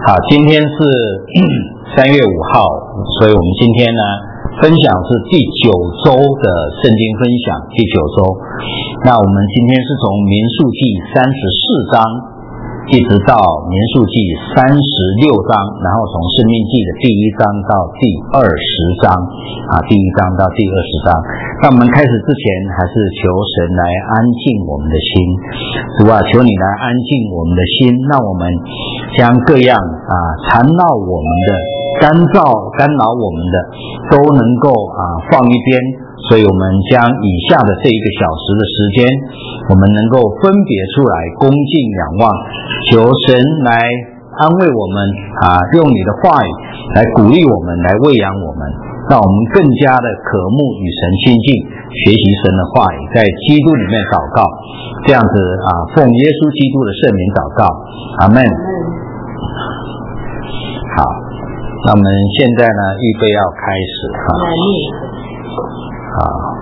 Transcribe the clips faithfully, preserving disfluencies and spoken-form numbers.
好，今天是三月五号，所以我们今天呢分享是第九周的圣经分享，第九周。那我们今天是从民数记三十四章一直到民数记三十六章，然后从申命记的第一章到第二十章啊，第一章到第二十章。那我们开始之前，还是求神来安静我们的心，主啊，求你来安静我们的心，让我们将各样啊缠绕我们的、干燥干扰我们的，都能够啊放一边。所以我们将以下的这一个小时的时间，我们能够分别出来，恭敬仰望，求神来安慰我们啊，用你的话语来鼓励我们，来喂养我们，让我们更加的渴慕与神亲近，学习神的话语，在基督里面祷告，这样子啊，奉耶稣基督的圣名祷告，阿们。好，那我们现在呢，预备要开始哈。好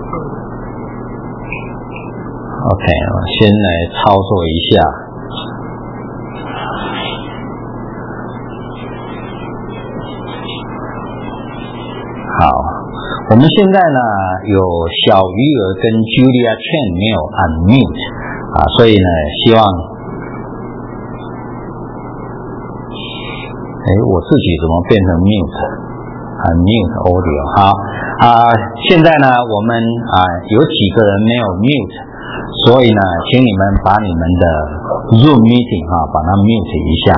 ，OK， 我先来操作一下。好，我们现在呢有小鱼儿跟 Julia Chen 没有 unmute 啊，所以呢希望，哎，我自己怎么变成 mute？Unmute audio 好啊，现在呢，我们啊有几个人没有 mute， 所以呢，请你们把你们的 Zoom meeting 啊，把它 mute 一下。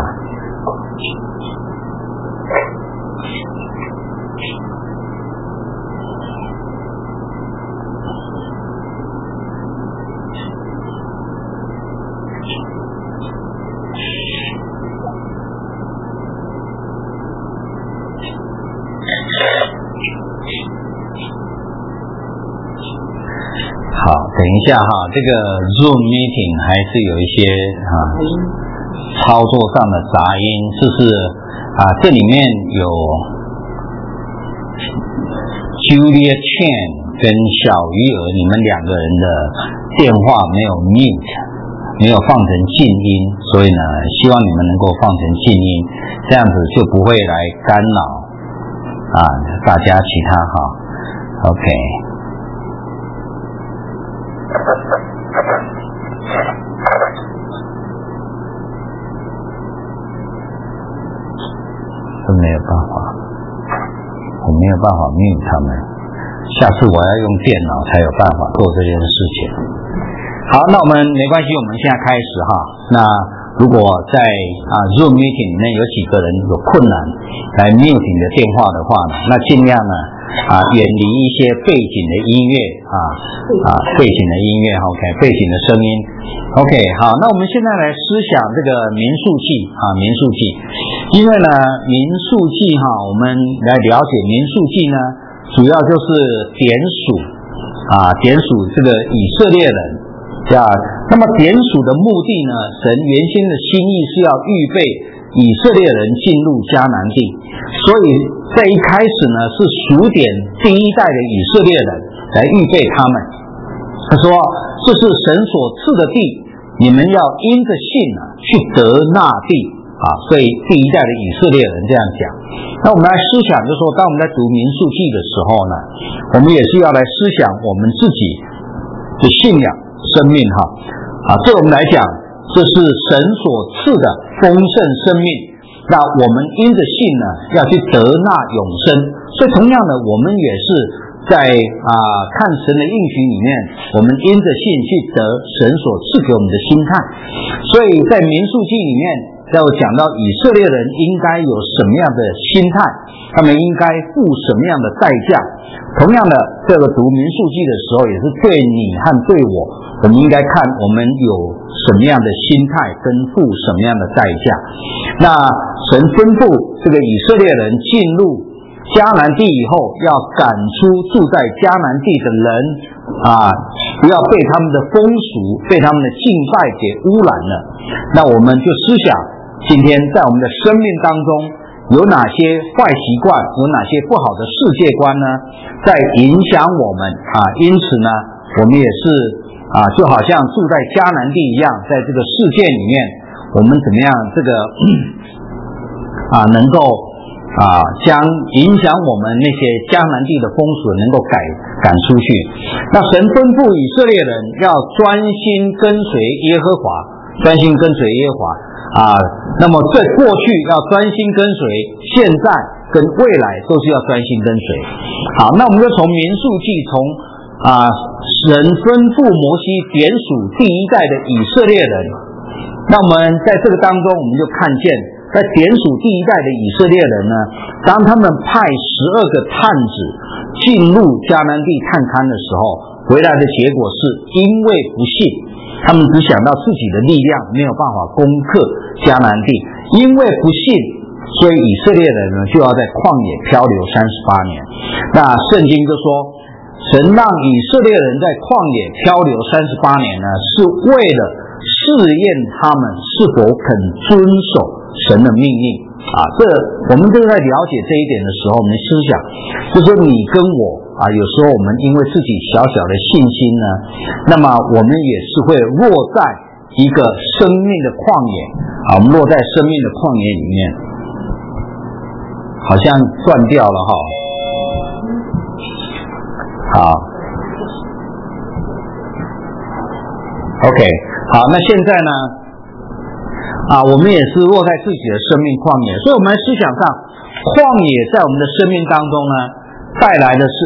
好，等一下哈，这个 Zoom meeting 还是有一些啊操作上的杂音，就是啊这里面有 Julia Chen 跟小鱼儿，你们两个人的电话没有 mute， 没有放成静音，所以呢，希望你们能够放成静音，这样子就不会来干扰啊大家其他哈 ，OK。都没有办法，我没有办法mute他们。下次我要用电脑才有办法做这件事情。好，那我们没关系，我们现在开始哈。那如果在啊 Zoom meeting 里面有几个人有困难来mute你的电话的话呢，那尽量呢啊远离一些背景的音乐啊啊背景的音乐 ，OK， 背景的声音 ，OK， 好，那我们现在来思想这个民数记啊民数记，因为呢民数记哈，我们来了解民数记呢，主要就是点数啊点数这个以色列人。啊，那么点数的目的呢？神原先的心意是要预备以色列人进入迦南地，所以在一开始呢是数点第一代的以色列人来预备他们。他说：“这是神所赐的地，你们要因着信啊去得那地啊。”所以第一代的以色列人这样讲。那我们来思想，就是说，当我们在读民数记的时候呢，我们也是要来思想我们自己的信仰。生命哈啊，对我们来讲，这是神所赐的丰盛生命。那我们因着信呢，要去得那永生。所以同样的，我们也是在啊看神的应许里面，我们因着信去得神所赐给我们的心态。所以在民数记里面，要讲到以色列人应该有什么样的心态，他们应该付什么样的代价。同样的，这个读民数记的时候，也是对你和对我，我们应该看我们有什么样的心态，跟付什么样的代价。那神吩咐这个以色列人进入迦南地以后，要赶出住在迦南地的人啊，不要被他们的风俗、被他们的敬拜给污染了。那我们就思想，今天在我们的生命当中，有哪些坏习惯，有哪些不好的世界观呢，在影响我们啊？因此呢，我们也是啊，就好像住在迦南地一样，在这个世界里面，我们怎么样这个啊能够啊将影响我们那些迦南地的风俗能够赶赶出去。那神吩咐以色列人要专心跟随耶和华，专心跟随耶和华啊。那么在过去要专心跟随，现在跟未来都是要专心跟随。好，那我们就从民数记，从啊神吩咐摩西点数第一代的以色列人。那我们在这个当中，我们就看见，在点数第一代的以色列人呢，当他们派十二个探子进入迦南地探勘的时候，回来的结果是因为不信，他们只想到自己的力量没有办法攻克迦南地，因为不信，所以以色列人呢就要在旷野漂流三十八年。那圣经就说，神让以色列人在旷野漂流三十八年呢，是为了试验他们是否肯遵守神的命令啊。这我们都在了解这一点的时候，我们思想就是你跟我啊，有时候我们因为自己小小的信心呢，那么我们也是会落在一个生命的旷野啊，我们落在生命的旷野里面，好像断掉了哈。好 ，OK， 好，那现在呢？啊，我们也是落在自己的生命旷野，所以我们思想上，旷野在我们的生命当中呢，带来的是，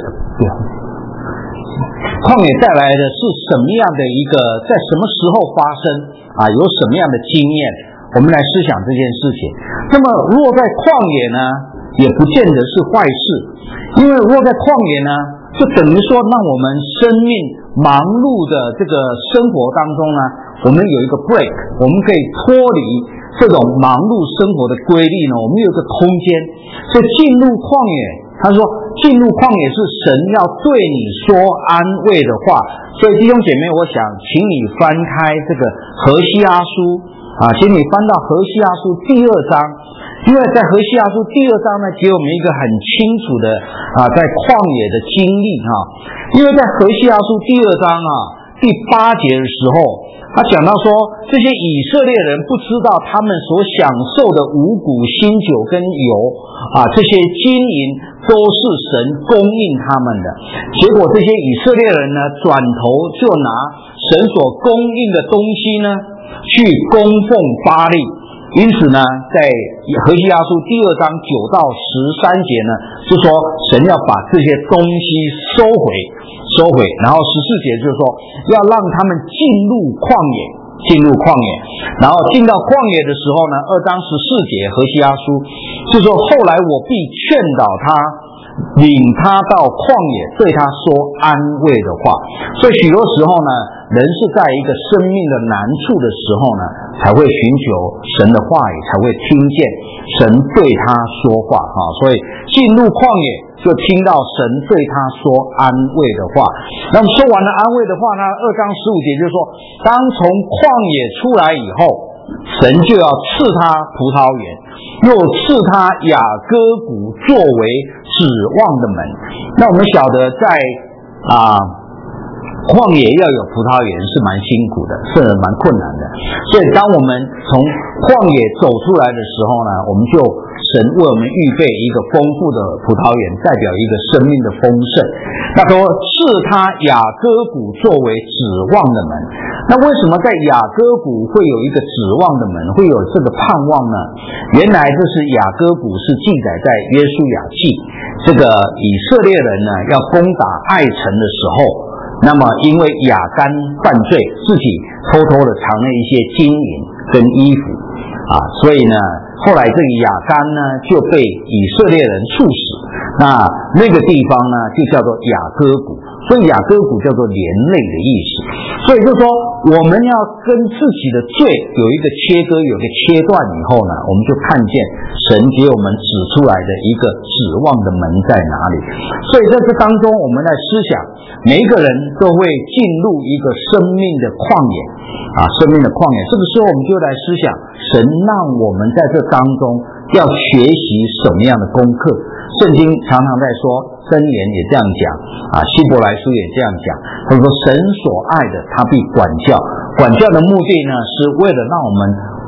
旷野带来的是什么样的一个，在什么时候发生啊？有什么样的经验？我们来思想这件事情。那么落在旷野呢，也不见得是坏事，因为落在旷野呢，就等于说让我们生命忙碌的这个生活当中呢，我们有一个 break， 我们可以脱离这种忙碌生活的规律呢，我们有一个空间。所以进入旷野，他说进入旷野是神要对你说安慰的话。所以弟兄姐妹，我想请你翻开这个何西阿书啊，请你翻到何西阿书第二章，因为在何西阿书第二章呢，给我们一个很清楚的啊，在旷野的经历哈、啊。因为在何西阿书第二章啊第八节的时候，他讲到说，这些以色列人不知道他们所享受的五谷、新酒跟油啊，这些金银都是神供应他们的。结果这些以色列人呢，转头就拿神所供应的东西呢，去供奉巴力。因此呢，在何西阿书第二章九到十三节呢，就说神要把这些东西收回，收回。然后十四节就是说，要让他们进入旷野，进入旷野。然后进到旷野的时候呢，二章十四节何西阿书就说，后来我必劝导他，领他到旷野，对他说安慰的话。所以许多时候呢，人是在一个生命的难处的时候呢，才会寻求神的话语，才会听见神对他说话哈。所以进入旷野就听到神对他说安慰的话。那么说完了安慰的话呢，二章十五节就是说，当从旷野出来以后，神就要赐他葡萄园，又赐他雅各谷作为指望的门。那我们晓得在啊旷野要有葡萄园是蛮辛苦的，是蛮困难的。所以当我们从旷野走出来的时候呢，我们就神为我们预备一个丰富的葡萄园，代表一个生命的丰盛。那说赐他雅各谷作为指望的门。那为什么在雅各谷会有一个指望的门，会有这个盼望呢？原来这是雅各谷是记载在约书亚记，这个以色列人呢要攻打爱城的时候，那么因为亚干犯罪，自己偷偷的藏了一些金银跟衣服啊，所以呢后来这个亚干呢就被以色列人处死。那那个地方呢就叫做雅各谷，所以雅各谷叫做连累的意思。所以就说我们要跟自己的罪有一个切割，有一个切断以后呢，我们就看见神给我们指出来的一个指望的门在哪里。所以在这当中我们来思想，每一个人都会进入一个生命的旷野啊，生命的旷野。这个时候我们就来思想，神让我们在这当中要学习什么样的功课。圣经常常在说，箴言也这样讲啊，希伯来书也这样讲，他说神所爱的他必管教，管教的目的呢是为了让我们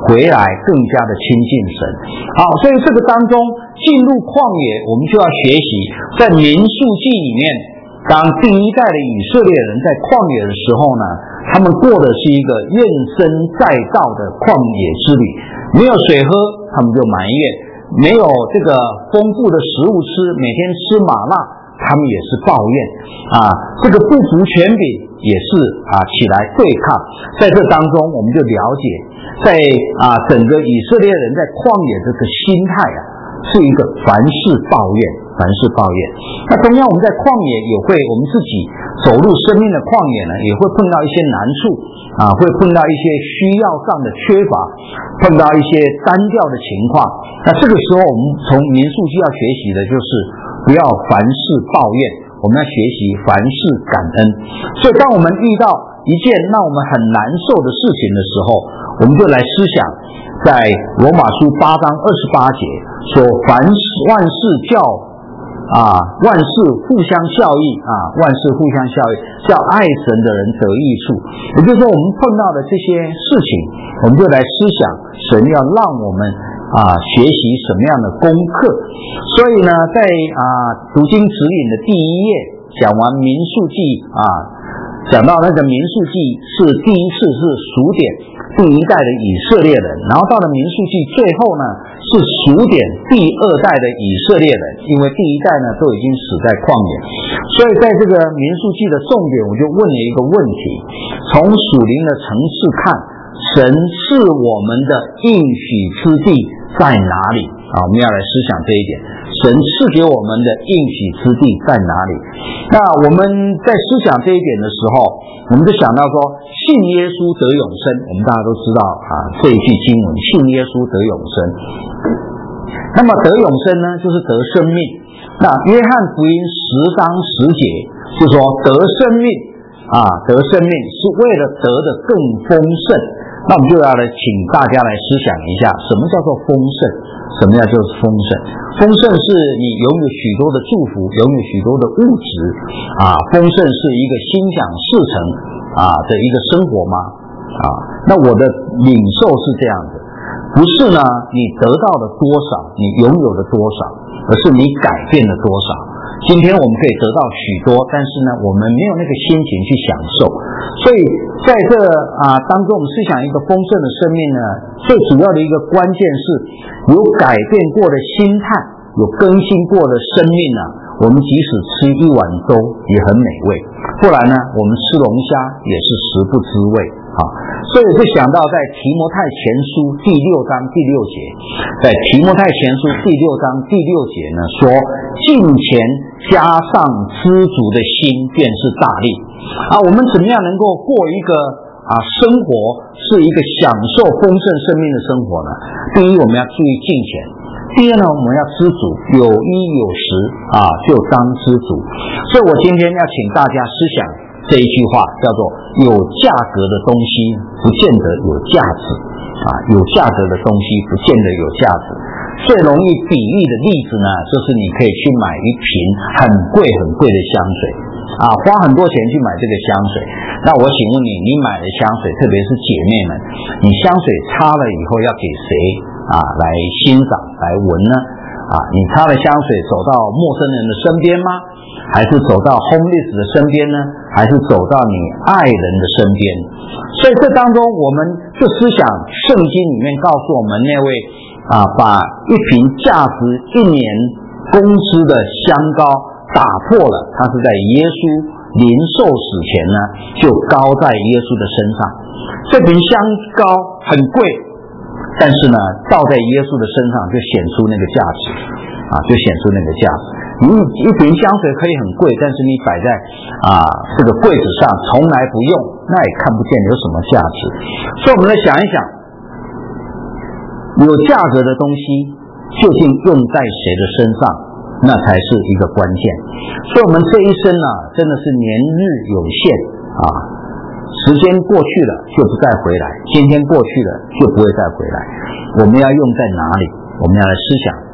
回来更加的亲近神。好，所以这个当中进入旷野，我们就要学习在民数记里面，当第一代的以色列人在旷野的时候呢，他们过的是一个怨声载道的旷野之旅，没有水喝他们就埋怨，没有这个丰富的食物吃，每天吃麻辣他们也是抱怨啊，这个不服权柄也是啊起来对抗。在这当中我们就了解，在啊整个以色列人在旷野这个心态啊，是一个凡事抱怨，凡事抱怨。那同样我们在旷野也会，我们自己走入生命的旷野呢，也会碰到一些难处啊，会碰到一些需要上的缺乏，碰到一些单调的情况。那这个时候我们从民数记要学习的就是不要凡事抱怨，我们要学习凡事感恩。所以当我们遇到一件让我们很难受的事情的时候，我们就来思想在罗马书八章二十八节说，凡事万事叫啊万事互相效益啊万事互相效益，叫爱神的人得益处。也就是说我们碰到的这些事情，我们就来思想神要让我们啊学习什么样的功课。所以呢，在啊读经指引的第一页讲完民数记啊，讲到那个民数记是第一次是数点第一代的以色列人，然后到了民数记最后呢是数点第二代的以色列人，因为第一代呢都已经死在旷野。所以在这个民数记的重点，我就问了一个问题，从属灵的层次看，神赐我们的应许之地在哪里啊？我们要来思想这一点，神赐给我们的应许之地在哪里？那我们在思想这一点的时候，我们就想到说，信耶稣得永生。我们大家都知道啊，这一句经文，信耶稣得永生。那么得永生呢，就是得生命。那约翰福音十章十节就说，得生命啊，得生命是为了得的更丰盛。那我们就要来请大家来思想一下，什么叫做丰盛？什么叫做丰盛？丰盛是你拥有许多的祝福，拥有许多的物质啊。丰盛是一个心想事成啊的一个生活吗？啊，那我的领受是这样的，不是呢你得到了多少，你拥有了多少，而是你改变了多少。今天我们可以得到许多，但是呢我们没有那个心情去享受。所以在这啊当中，我们思想一个丰盛的生命呢，最主要的一个关键是有改变过的心态，有更新过的生命呢，我们即使吃一碗粥也很美味，不然呢我们吃龙虾也是食不知味啊。所以就想到在提摩太前书第六章第六节，在提摩太前书第六章第六节呢说，敬虔加上知足的心便是大利啊。我们怎么样能够过一个啊生活是一个享受丰盛生命的生活呢？第一，我们要注意敬虔；第二呢，我们要知足，有衣有食啊就当知足。所以我今天要请大家思想这一句话，叫做有价格的东西不见得有价值啊，有价格的东西不见得有价值。最容易比喻的例子呢，就是你可以去买一瓶很贵很贵的香水啊，花很多钱去买这个香水。那我请问你，你买的香水，特别是姐妹们，你香水擦了以后要给谁啊来欣赏来闻呢？啊，你擦了香水走到陌生人的身边吗？还是走到 homeless 的身边呢？还是走到你爱人的身边？所以这当中我们就思想圣经里面告诉我们那位啊，把一瓶价值一年工资的香膏打破了，它是在耶稣临受死前呢就膏在耶稣的身上。这瓶香膏很贵，但是呢倒在耶稣的身上就显出那个价值啊，就显出那个价值。你一瓶香水可以很贵，但是你摆在啊这个柜子上从来不用，那也看不见有什么价值。所以我们来想一想，有价格的东西究竟用在谁的身上，那才是一个关键。所以我们这一生啊，真的是年日有限啊，时间过去了就不再回来，今天过去了就不会再回来。我们要用在哪里？我们要来思想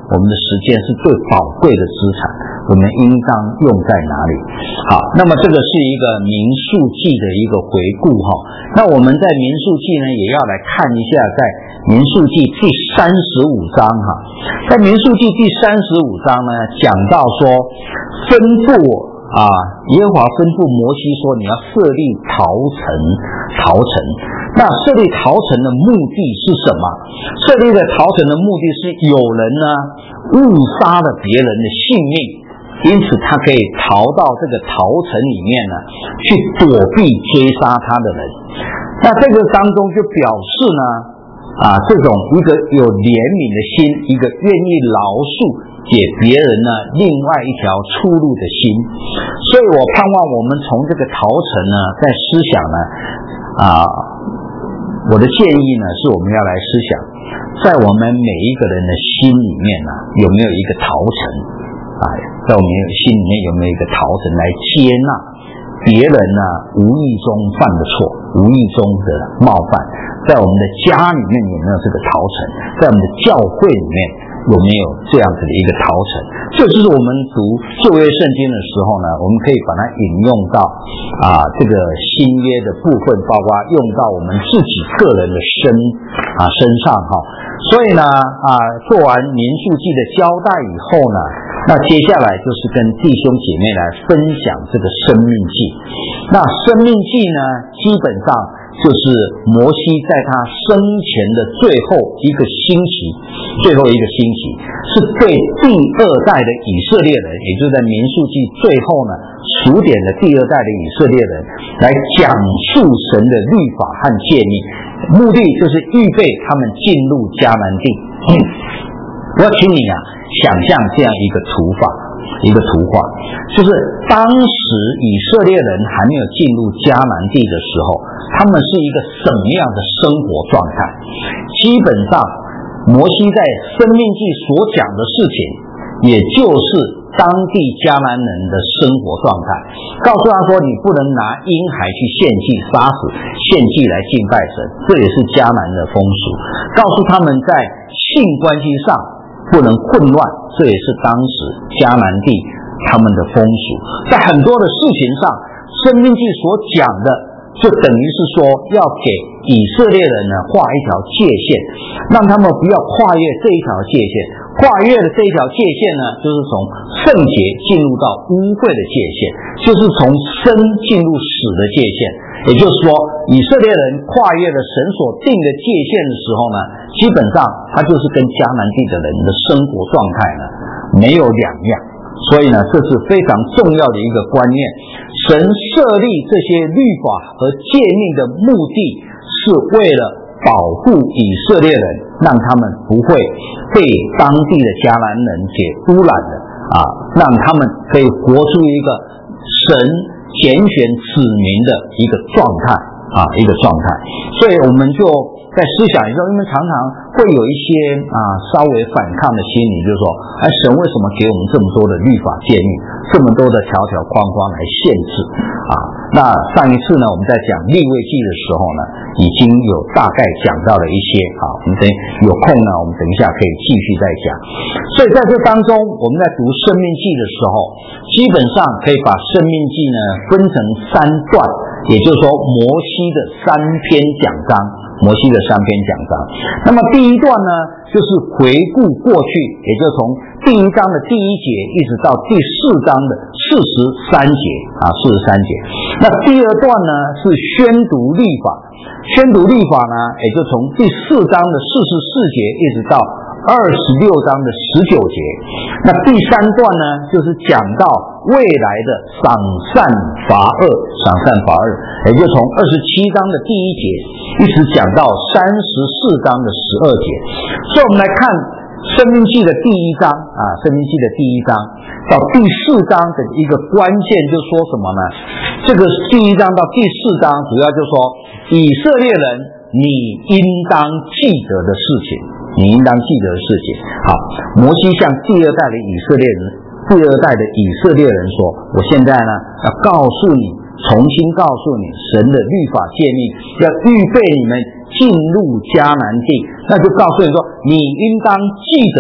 我们的时间是最宝贵的资产，我们应当用在哪里？好，那么这个是一个民数记的一个回顾哈。那我们在民数记呢，也要来看一下，在民数记第三十五章哈，在民数记第三十五章呢，讲到说吩咐啊，耶和华吩咐摩西说，你要设立逃城，逃城。那设立逃城的目的是什么？设立的逃城的目的是有人呢误杀了别人的性命，因此他可以逃到这个逃城里面呢，去躲避追杀他的人。那这个当中就表示呢，啊，这种一个有怜悯的心，一个愿意饶恕给别人呢另外一条出路的心。所以我盼望我们从这个逃城呢，在思想呢，啊，我的建议呢，是我们要来思想，在我们每一个人的心里面呢，有没有一个逃城？啊，在我们心里面有没有一个逃城来接纳别人呢无意中犯的错，无意中的冒犯？在我们的家里面有没有这个逃城？在我们的教会里面有没有这样子的一个逃城？这就是我们读旧约圣经的时候呢，我们可以把它引用到啊这个新约的部分，包括用到我们自己个人的身啊身上哈。所以呢啊做完民数记的交代以后呢，那接下来就是跟弟兄姐妹来分享这个生命记。那生命记呢，基本上就是摩西在他生前的最后一个星期，最后一个星期是对第二代的以色列人，也就是在民数记最后呢数点的第二代的以色列人来讲述神的律法和诫命，目的就是预备他们进入迦南地。嗯、我要请你啊想象这样一个图法，一个图画，就是当时以色列人还没有进入迦南地的时候，他们是一个什么样的生活状态？基本上摩西在生命记所讲的事情，也就是当地迦南人的生活状态，告诉他说，你不能拿婴孩去献祭，杀死献祭来敬拜神，这也是迦南的风俗。告诉他们在性关系上不能混乱，这也是当时迦南地他们的风俗。在很多的事情上，生命记所讲的就等于是说要给以色列人呢画一条界限，让他们不要跨越这一条界限。跨越的这一条界限呢，就是从圣洁进入到污秽的界限，就是从生进入死的界限。也就是说，以色列人跨越了神所定的界限的时候呢，基本上他就是跟迦南地的人的生活状态呢没有两样。所以呢，这是非常重要的一个观念。神设立这些律法和诫命的目的，是为了保护以色列人，让他们不会被当地的迦南人给污染了啊，让他们可以活出一个神拣选子民的一个状态啊，一个状态。所以我们就在思想的时候，因为常常会有一些啊稍微反抗的心理，就是说，哎，神为什么给我们这么多的律法诫命，这么多的条条框框来限制啊？那上一次呢，我们在讲利未记的时候呢，已经有大概讲到了一些啊，我们等有空呢，我们等一下可以继续再讲。所以在这当中，我们在读生命记的时候，基本上可以把生命记呢分成三段，也就是说摩西的三篇讲章。摩西的三篇讲章，那么第一段呢，就是回顾过去，也就从第一章的第一节一直到第四章的四十三节啊，四十三节。那第二段呢是宣读律法，宣读律法呢，也就从第四章的四十四节一直到二十六章的十九节。那第三段呢，就是讲到未来的赏善罚恶，赏善罚恶，也就从二十七章的第一节一直讲到三十四章的十二节。所以我们来看生命记的第一章啊，生命记的第一章到第四章的一个关键就说什么呢？这个第一章到第四章主要就说以色列人你应当记得的事情，你应当记得的事情。好，摩西向第二代的以色列人，第二代的以色列人说，我现在呢要告诉你，重新告诉你神的律法诫命，要预备你们进入迦南地。那就告诉你说，你应当记得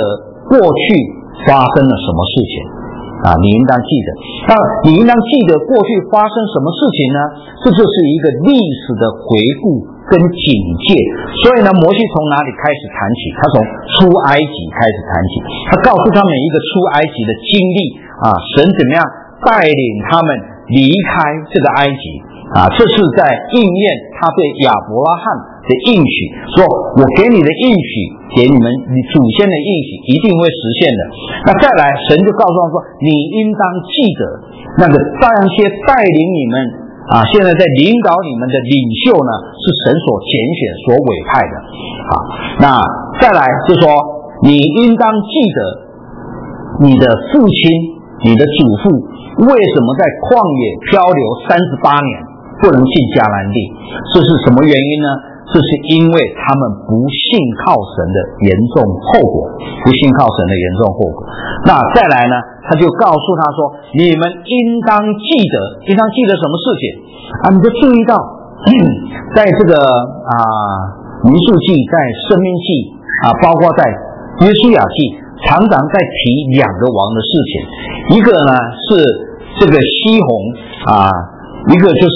过去发生了什么事情啊，你应当记得。那你应当记得过去发生什么事情呢？这就是一个历史的回顾跟警戒。所以呢，摩西从哪里开始谈起？他从出埃及开始谈起，他告诉他们一个出埃及的经历啊，神怎么样带领他们离开这个埃及啊，这是在应验他对亚伯拉罕的应许，说我给你的应许，给你们你祖先的应许一定会实现的。那再来，神就告诉他说，你应当记得那个这样些带领你们啊，现在在领导你们的领袖呢，是神所拣选所委派的啊。那再来就说，你应当记得你的父亲你的祖父为什么在旷野漂流三十八年不能进迦南地，这是什么原因呢？这是因为他们不信靠神的严重后果，不信靠神的严重后果。那再来呢，他就告诉他说，你们应当记得，应当记得什么事情啊？你就注意到，在这个啊民数记，在申命记啊，包括在约书亚记，常常在提两个王的事情，一个呢是这个西宏啊，一个就是。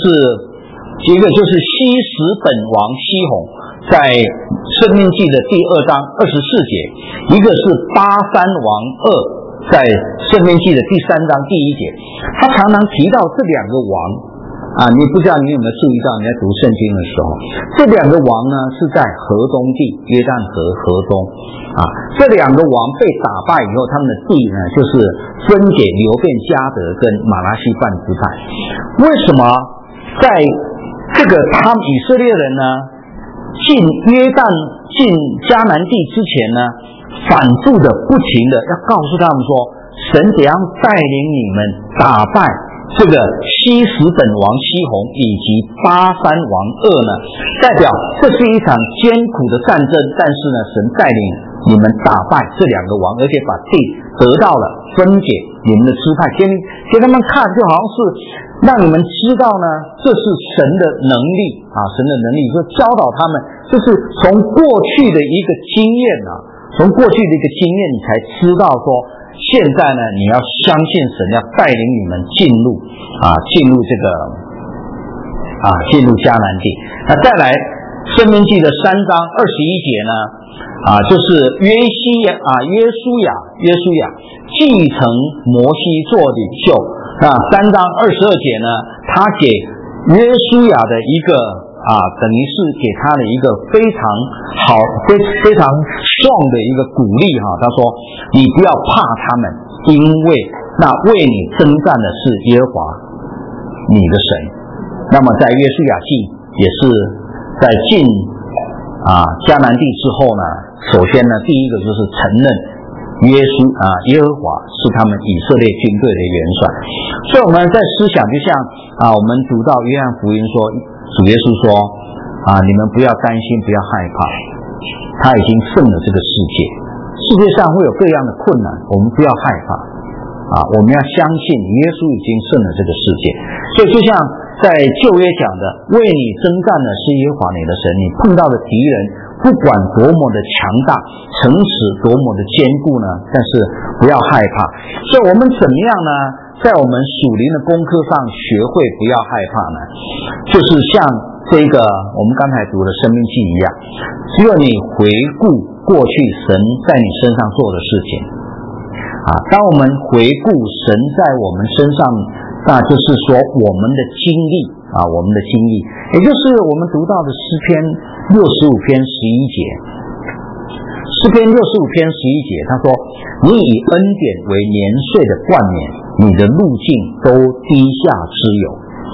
一个就是西什本王西宏，在申命记的第二章二十四节；一个是巴珊王噩，在申命记的第三章第一节。他常常提到这两个王啊，你不知道你有没有注意到，你在读圣经的时候，这两个王呢是在河东地，约旦河河东啊。这两个王被打败以后，他们的地呢就是分给流便、迦得跟马拿西半支派。为什么在这个他们以色列人呢进约旦进迦南地之前呢，反复的不停的要告诉他们说，神怎样带领你们打败这个西什本王西宏以及巴珊王噩呢，代表这是一场艰苦的战争，但是呢，神带领你们打败这两个王，而且把地得到了，分给你们的支派，给给他们看，就好像是让你们知道呢，这是神的能力啊，神的能力，说教导他们，就是从过去的一个经验啊，从过去的一个经验，你才知道说，现在呢，你要相信神要带领你们进入啊，进入这个啊，进入迦南地。那再来，申命记的三章二十一节呢，啊，就是约西亚啊，约书亚，约书亚继承摩西做领袖。那三章二十二节呢，他给约书亚的一个啊，等于是给他的一个非常好、非非常strong的一个鼓励哈。他说：“你不要怕他们，因为那为你征战的是耶和华你的神。”那么在约书亚记也是在进啊迦南地之后呢，首先呢，第一个就是承认耶稣啊，耶和华是他们以色列军队的元帅。所以我们在思想，就像啊，我们读到约翰福音说，主耶稣说啊，你们不要担心，不要害怕，他已经胜了这个世界。世界上会有各样的困难，我们不要害怕啊，我们要相信耶稣已经胜了这个世界。所以就像在旧约讲的，为你征战的是耶和华你的神，你碰到的敌人不管多么的强大，城池多么的坚固呢，但是不要害怕。所以我们怎么样呢，在我们属灵的功课上学会不要害怕呢？就是像这个我们刚才读的生命记一样，只有你回顾过去神在你身上做的事情啊，当我们回顾神在我们身上，那就是说我们的经历啊，我们的经历，也就是我们读到的诗篇六十五篇十一节。诗篇六十五篇十一节，他说：“你以恩典为年岁的冠冕，你的路径都低下之有。”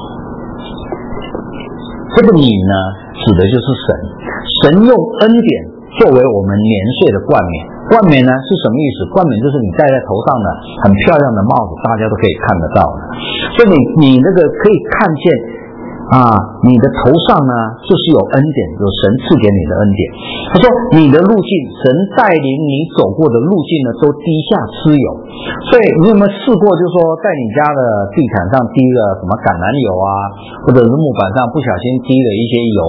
这个“你”呢，指的就是神。神用恩典作为我们年岁的冠冕。冠冕呢是什么意思？冠冕就是你戴在头上的很漂亮的帽子，大家都可以看得到的。所以你你那个可以看见啊，你的头上呢就是有恩典，有神赐给你的恩典。他说你的路径，神带领你走过的路径呢都低下之有。所以你有没有试过，就是说在你家的地毯上滴了什么橄榄油啊，或者是木板上不小心滴了一些油啊，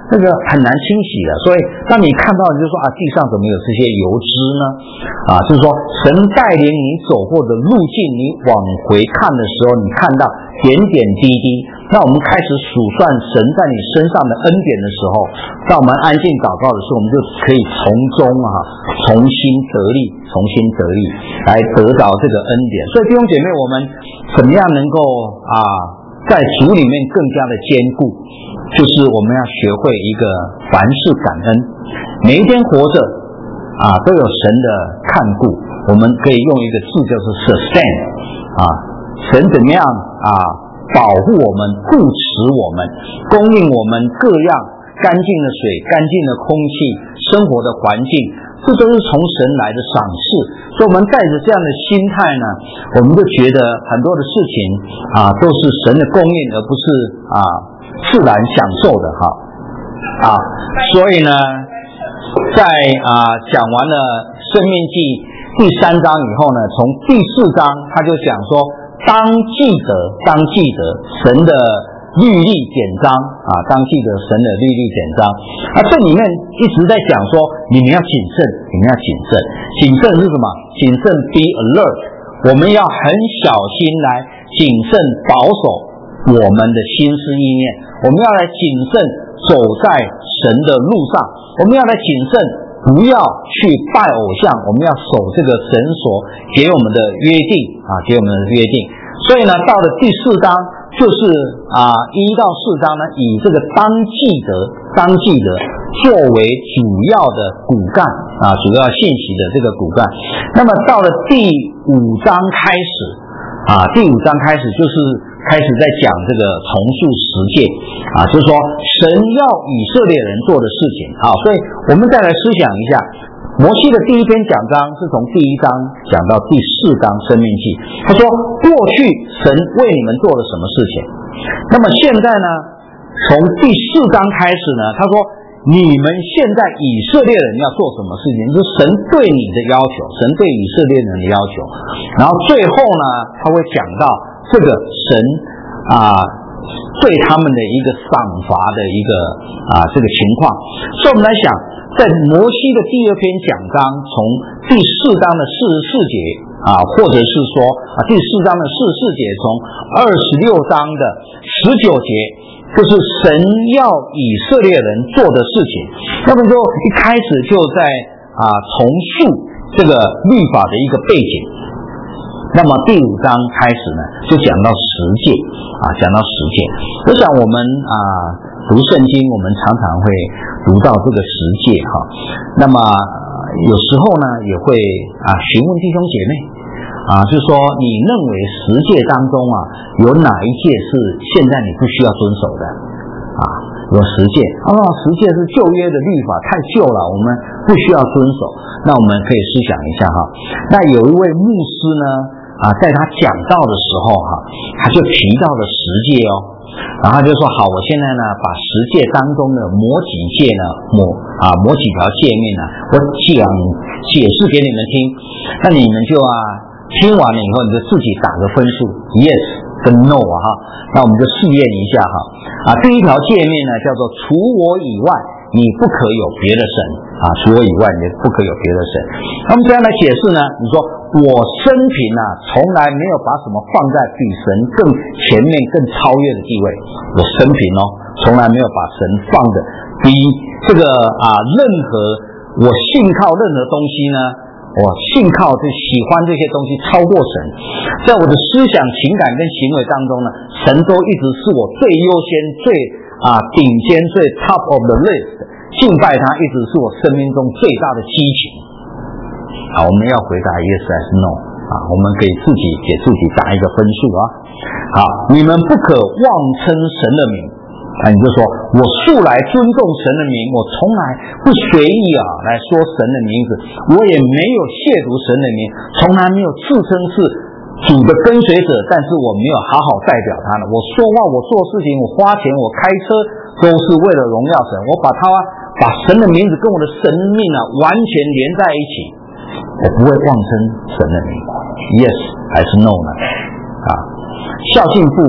那个很难清洗的。所以当你看到你就说啊，地上怎么有这些油脂呢？啊，就是说神带领你走过的路径，你往回看的时候，你看到点点滴滴。那我们开始数算神在你身上的恩典的时候，当我们安静祷告的时候，我们就可以从中啊重新得力，重新得力来得到这个恩典。所以弟兄姐妹，我们怎么样能够啊在主里面更加的坚固？就是我们要学会一个凡事感恩，每一天活着啊都有神的看顾。我们可以用一个字叫做 sustain 啊，神怎么样啊保护我们，护持我们，供应我们各样干净的水、干净的空气、生活的环境，这都是从神来的赏赐。所以我们带着这样的心态呢，我们就觉得很多的事情啊都是神的供应，而不是啊自然享受的哈啊。所以呢，在啊讲完了申命记第三章以后呢，从第四章他就讲说，当记得，当记得神的律例典章啊，当记得神的律例典章啊，这里面一直在讲说，你们要谨慎，你们要谨慎，谨慎是什么？谨慎 be alert， 我们要很小心来谨慎保守我们的心思意念，我们要来谨慎走在神的路上，我们要来谨慎。不要去拜偶像，我们要守这个神所给我们的约定啊，给我们的约定。所以呢，到了第四章，就是啊一到四章呢，以这个当记得、当记得作为主要的骨干啊，主要信息的这个骨干。那么到了第五章开始啊，第五章开始就是开始在讲这个重述十诫啊，就是说神要以色列人做的事情啊，所以我们再来思想一下，摩西的第一篇讲章是从第一章讲到第四章申命记，他说过去神为你们做了什么事情，那么现在呢，从第四章开始呢，他说你们现在以色列人要做什么事情，是神对你的要求，神对以色列人的要求。然后最后呢，他会讲到这个神啊对他们的一个赏罚的一个啊这个情况。所以我们来想，在摩西的第二篇讲章，从第四章的四十四节啊，或者是说啊第四章的四十四节，从二十六章的十九节。就是神要以色列人做的事情，那么就一开始就在啊重述这个律法的一个背景。那么第五章开始呢，就讲到十诫啊，讲到十诫。我想我们啊读圣经，我们常常会读到这个十诫哈。那么有时候呢，也会啊询问弟兄姐妹。啊，就是说，你认为十诫当中啊，有哪一诫是现在你不需要遵守的？啊，有十诫，啊，十诫是旧约的律法，太旧了，我们不需要遵守。那我们可以思想一下哈。那有一位牧师呢，啊，在他讲道的时候哈，他就提到了十诫哦，然后他就说好，我现在呢，把十诫当中的某几诫呢，某啊某几条诫命呢，我讲解释给你们听，那你们就啊。听完了以后，你就自己打个分数 ，yes 跟 no 啊哈。那我们就试验一下哈。啊，第一条诫命呢叫做除我以外，你不可有别的神啊，除我以外，你不可有别的神。那么这样来解释呢？你说我生平啊，从来没有把什么放在比神更前面、更超越的地位。我生平哦，从来没有把神放的比这个啊任何我信靠任何东西呢。我信靠这喜欢这些东西超过神，在我的思想、情感跟行为当中呢，神都一直是我最优先、最啊顶尖、最 top of the list， 敬拜他一直是我生命中最大的激情。好，我们要回答 yes or no 啊，我们给自己给自己打一个分数啊。好，你们不可妄称神的名。啊，你就说我素来尊重神的名，我从来不随意啊来说神的名字，我也没有亵渎神的名，从来没有自称是主的跟随者，但是我没有好好代表他呢。我说话，我做事情，我花钱，我开车，都是为了荣耀神。我把他把神的名字跟我的神命啊完全连在一起，我不会妄称神的名。Yes 还是 No 呢？啊，孝敬父母。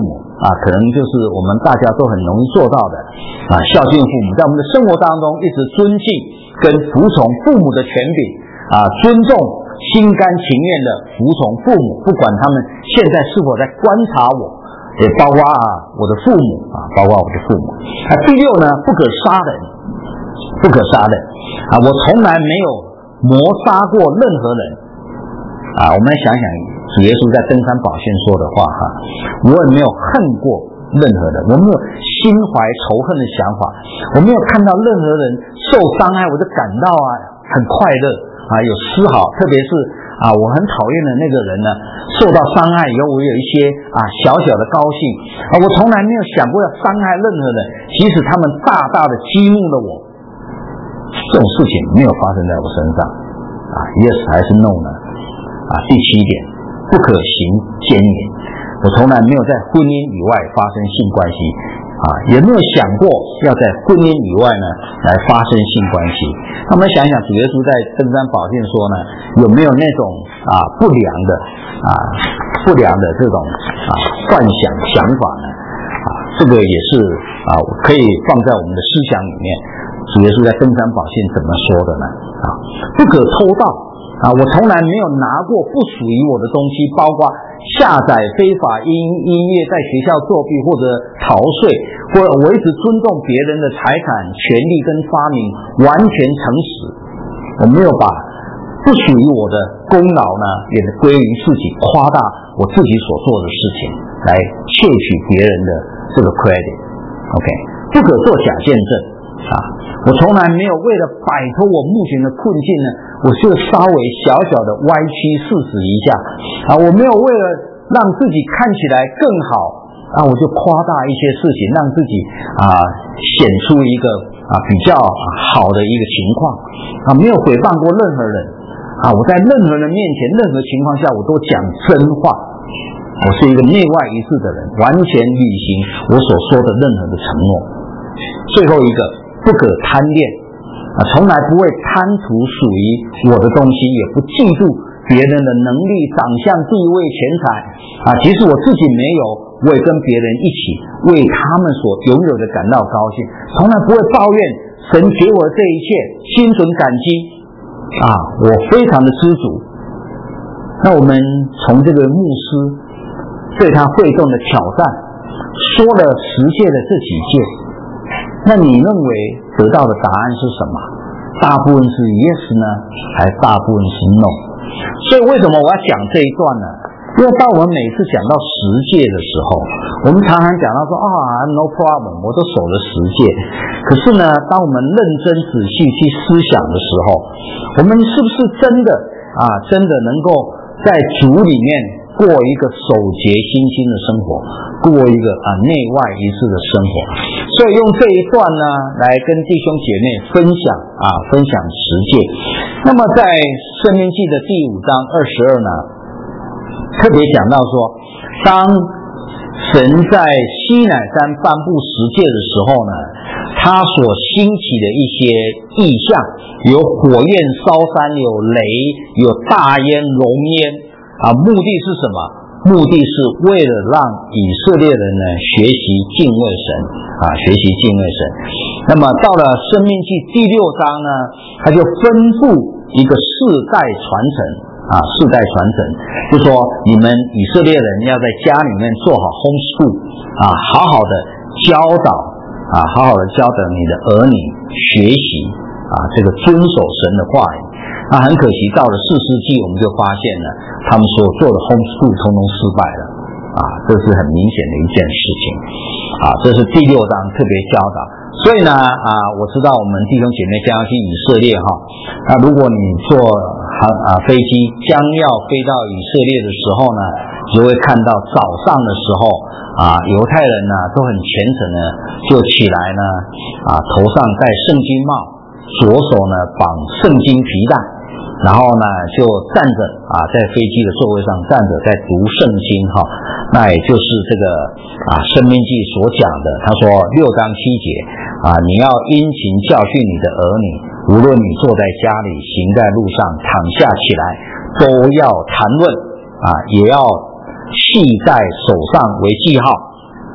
啊，可能就是我们大家都很容易做到的啊，孝敬父母，在我们的生活当中一直尊敬跟服从父母的权柄啊，尊重心甘情愿的服从父母，不管他们现在是否在观察我，也包括啊我的父母啊，包括我的父母。啊，第六呢，不可杀人，不可杀人啊，我从来没有谋杀过任何人啊。我们来想想主耶稣在登山宝训说的话哈，我也没有恨过任何人，我没有心怀仇恨的想法，我没有看到任何人受伤害我就感到啊很快乐啊，有丝毫，特别是啊我很讨厌的那个人呢受到伤害以后，我有一些啊小小的高兴啊，我从来没有想过要伤害任何人，即使他们大大的激怒了我，这种事情没有发生在我身上啊 ，yes 还是 no 呢？啊，第七点，不可行奸淫。我从来没有在婚姻以外发生性关系啊，也没有想过要在婚姻以外呢来发生性关系。那我们想想，主耶稣在登山宝训说呢，有没有那种啊不良的啊不良的这种啊幻想想法呢？啊，这个也是啊可以放在我们的思想里面。主耶稣在登山宝训怎么说的呢？啊，不可偷盗啊，我从来没有拿过不属于我的东西，包括下载非法音音乐，在学校作弊或者逃税，或者我一直尊重别人的财产、权利跟发明，完全诚实。我没有把不属于我的功劳呢，也归于自己，夸大我自己所做的事情，来窃取别人的这个 credit。OK， 不可做假见证啊！我从来没有为了摆脱我目前的困境呢，我就稍微小小的歪曲事实一下啊，我没有为了让自己看起来更好啊，我就夸大一些事情，让自己啊显出一个啊比较好的一个情况啊，没有诽谤过任何人啊，我在任何人面前、任何情况下，我都讲真话。我是一个内外一致的人，完全履行我所说的任何的承诺。最后一个，不可贪恋啊，从来不会贪图属于我的东西，也不嫉妒别人的能力、长相、地位、钱财啊。即使我自己没有，我也跟别人一起为他们所拥有的感到高兴，从来不会抱怨神给我的这一切，心存感激啊，我非常的知足。那我们从这个牧师对他会众的挑战，说了十届的这几届，那你认为得到的答案是什么？大部分是 yes 呢，还大部分是 no？ 所以为什么我要讲这一段呢？因为当我们每次讲到十届的时候，我们常常讲到说啊 no problem， 我都守了十届。可是呢，当我们认真仔细去思想的时候，我们是不是真的啊，真的能够在主里面过一个守节心清的生活，过一个啊内外一致的生活？所以用这一段呢，来跟弟兄姐妹分享啊，分享十诫。那么在申命记的第五章二十二呢，特别讲到说，当神在西乃山颁布十诫的时候呢，他所兴起的一些异象，有火焰烧山，有雷，有大烟、熔烟啊，目的是什么？目的是为了让以色列人呢学习敬畏神啊，学习敬畏神。那么到了申命记第六章呢，他就吩咐一个世代传承啊，世代传承，就说你们以色列人要在家里面做好 homeschool 啊，好好的教导啊，好好的教导你的儿女学习啊，这个遵守神的话语。那很可惜，到了四世纪，我们就发现了他们所做的 homeschool 通通失败了啊，这是很明显的一件事情啊。这是第六章特别教导。所以呢啊，我知道我们弟兄姐妹将要去以色列哈，那如果你坐航啊飞机将要飞到以色列的时候呢，就会看到早上的时候啊，犹太人呢都很虔诚呢，就起来呢啊，头上戴圣经帽，左手呢绑圣经皮带，然后呢就站着啊，在飞机的座位上站着在读圣经哈，那也就是这个啊申命记所讲的，他说六章七节啊，你要殷勤教训你的儿女，无论你坐在家里，行在路上，躺下起来，都要谈论啊，也要系在手上为记号，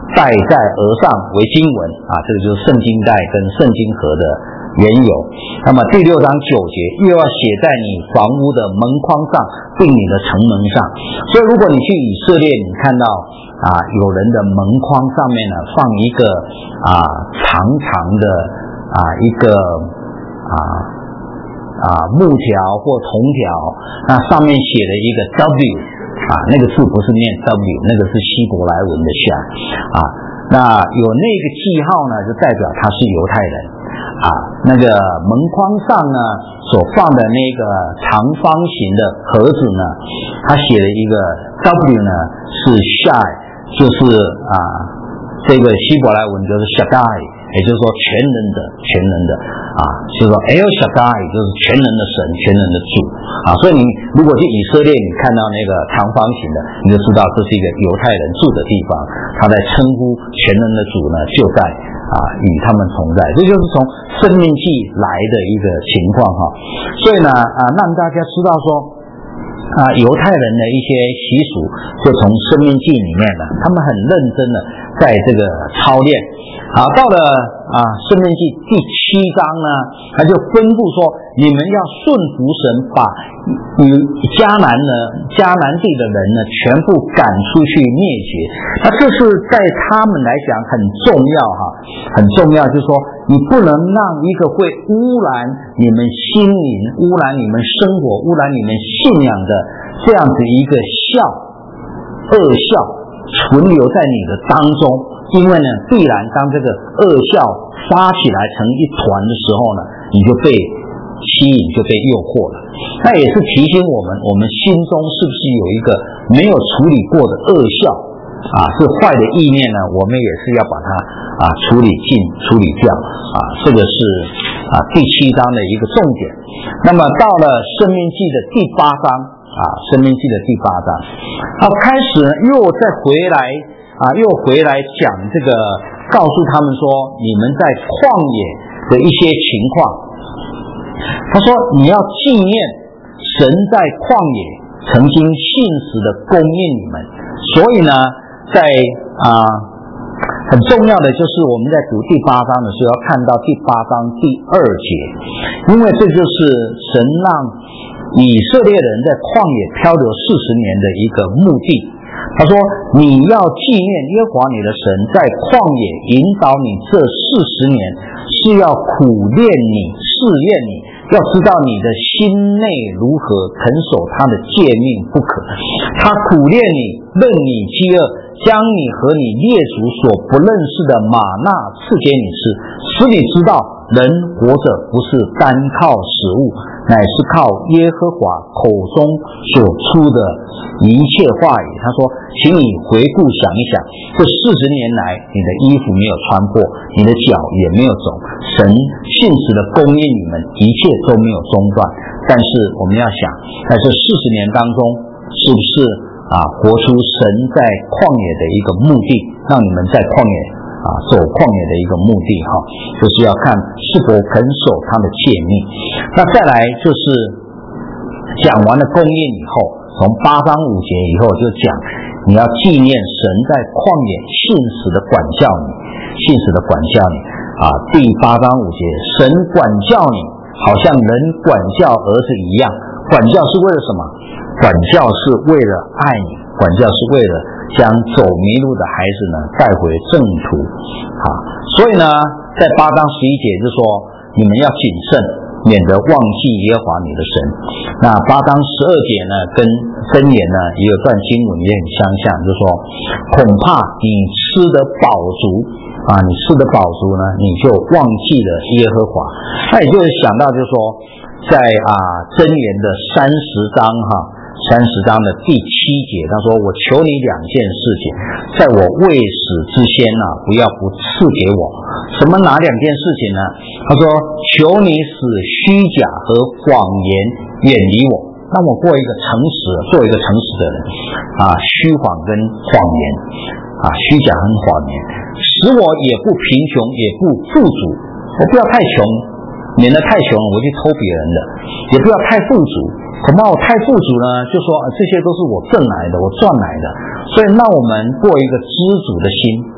带在额上为经文啊，这个就是圣经带跟圣经盒的缘由。那么第六章九节，又要写在你房屋的门框上，并你的城门上。所以如果你去以色列，你看到啊有人的门框上面呢放一个啊长长的啊一个啊啊木条或铜条，那上面写了一个 W 啊，那个字不是念 W， 那个是希伯来文的下啊。那有那个记号呢，就代表他是犹太人啊。那个门框上呢所放的那个长方形的盒子呢，他写了一个 W 呢是 Shai， 就是啊这个希伯来文就是 Shaddai， 也就是说全能的全能的啊，就是说 El Shaddai 就是全能的神，全能的主啊。所以你如果去以色列，你看到那个长方形的，你就知道这是一个犹太人住的地方，他在称呼全能的主呢就在啊与他们同在，这就是从生命记来的一个情况哈。所以呢啊让大家知道说啊，犹太人的一些习俗，就从生命记里面呢，他们很认真的在这个操练。好，到了啊生命记第七章呢，他就吩咐说，你们要顺服神，把与迦南呢迦南地的人呢全部赶出去灭绝。那这是在他们来讲很重要哈，很重要，就是说你不能让一个会污染你们心灵、污染你们生活、污染你们信仰的这样子一个效恶效存留在你的当中。因为呢，必然当这个恶效发起来成一团的时候呢，你就被吸引，就被诱惑了。那也是提醒我们，我们心中是不是有一个没有处理过的恶效啊？是坏的意念呢？我们也是要把它啊处理尽、处理掉啊。这个是啊第七章的一个重点。那么到了申命记的第八章啊，申命记的第八章，啊开始呢又再回来。啊，又回来讲这个，告诉他们说，你们在旷野的一些情况。他说，你要纪念神在旷野曾经信实的供应你们。所以呢，在啊很重要的就是我们在读第八章的时候，要看到第八章第二节，因为这就是神让以色列人在旷野漂流四十年的一个目的。他说，你要纪念耶和华你的神在旷野引导你这四十年，是要苦练你、试验你，要知道你的心内如何肯守他的诫命不可。他苦练你，任你饥饿，将你和你列祖所不认识的玛纳赐给你吃，使你知道人活着不是单靠食物，乃是靠耶和华口中所出的一切话语。他说，请你回顾想一想，这四十年来你的衣服没有穿破，你的脚也没有肿，神信实的供应你们，一切都没有中断。但是我们要想，在这四十年当中，是不是啊活出神在旷野的一个目的，让你们在旷野啊走旷野的一个目的哈，就是要看是否肯守他的诫命。那再来就是讲完了供应以后，从八章五节以后就讲你要纪念神在旷野信实的管教你，信实的管教你啊。第八章五节，神管教你，好像人管教儿子一样。管教是为了什么？管教是为了爱你，管教是为了将走迷路的孩子呢带回正途啊。所以呢，在八章十一节就说你们要谨慎，免得忘记耶和华你的神。那八章十二节呢，跟箴言呢也有段经文也很相像，就是说恐怕你吃得饱足啊，你吃得饱足呢，你就忘记了耶和华。那也就是想到就是说，在啊箴言的三十章哈，三十章的第七节，他说：“我求你两件事情，在我未死之先呢、啊，不要不赐给我。什么哪两件事情呢？他说：求你使虚假和谎言远离我，让我过一个诚实，做一个诚实的人啊，虚谎跟谎言啊，虚假和谎言，使我也不贫穷，也不富足。我不要太穷，免得太穷我去偷别人的；也不要太富足，恐怕我太富足呢，就说、啊、这些都是我挣来的，我赚来的。所以让我们过一个知足的心啊，